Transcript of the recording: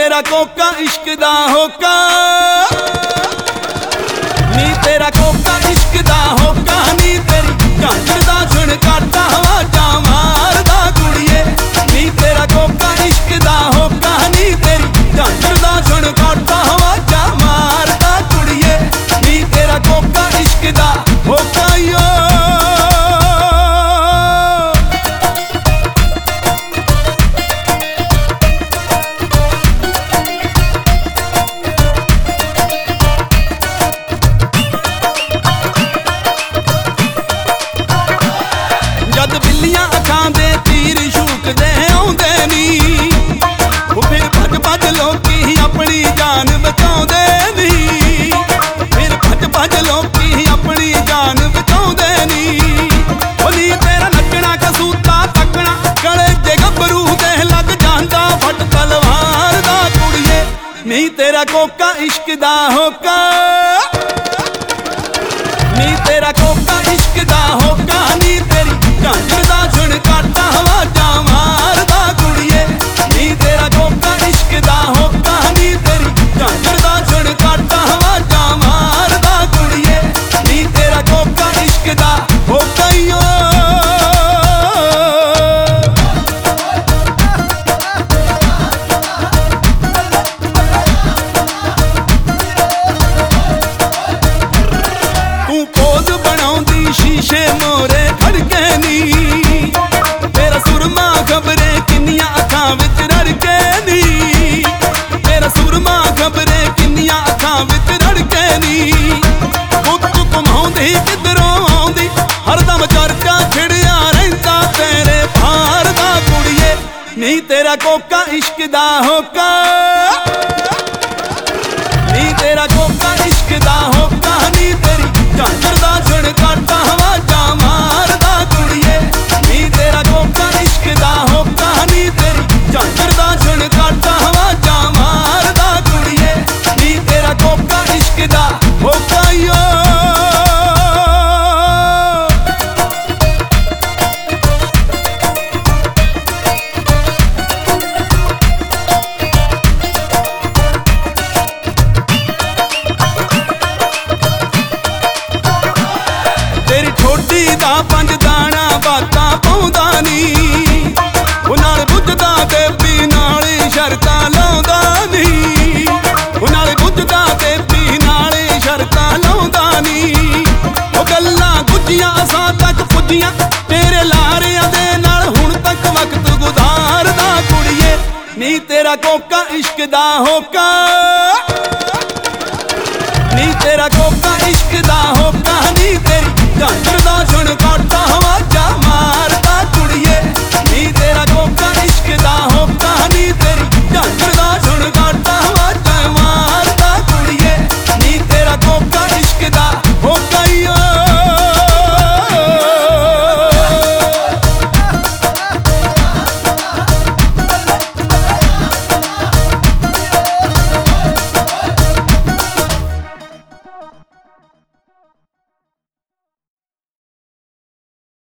तेरा कोका इश्क दा होका, नी तेरा कोका इश्क दा होका, नी तेरी झांझर दा झुणकाटा आवाज़ां मारदा कुड़िए। नी तेरा कोका इश्क दा होका, नी तेरी झांझर दा झुणकाटा आवाज़ां मारदा कुड़िए। नी तेरा कोका इश्क दा होका यो। जद बिल्लियां अखां दे तीर शूकदे आउंदे नी, फिर भज भज लोकी अपनी जान बचाउंदे नी, फिर भज भज लोकी अपनी जान बचाउंदे नी। नी तेरा नचना कसूता तकना गले जे गभरू दे लग जांदा फट तलवार दा कुड़िए। नी तेरा कोका इश्क दा होका, नी तेरा कोका इश्क दा होका, नी तेरी झांझर दा झुणकाटा आवाज़ां मारदा कुड़िए। नी तेरा कोका इश्क दा होका, नी तेरी झांझर दा झुणकाटा आवाज़ां मारदा कुड़िए। नी तेरा कोका इश्क दा होका यो। तू पोज बनाउंदी शीशे मोरे खड़के नी, तेरा सुरमा खबरे किन्नियां अखां विच रड़के नी, तेरा सुरमा खबरे किन्नियां अखां विच रड़के नी। गुत्त घुमाउंदी किधरों आउंदी हरदम चर्चा छिड़िया रहिंदा तेरे भार दा कुड़िए। नी तेरा कोका इश्क दा होका, नी तेरा कोका इश्क दा होका, नी तेरी झांझर दा झुणकाटा आवाज़ां मारदा कुड़िए। नी तेरा कोका इश्क दा होका, नी तेरी झांझर दा झुणकाटा आवाज़ां मारदा कुड़िए। नी तेरा कोका इश्क दा होका यो। तेरी ठोडी दा पंज दाना बातां पाउंदा नी, ओ नाल बुझदा बेबी नाल शर्तां लाउंदा नी, ओ नाल बुझदा बेबी नाल शर्तां लाउंदा नी। ओ गल्लां गुज्जियां असां तक पुज्जियां तेरे लारियां दे नाल हुण तक वक्त गुजारदा कुड़िए। नी तेरा कोका इश्क दा होका, नी तेरा कोका इश्क दा होका, नी तेरी झांझर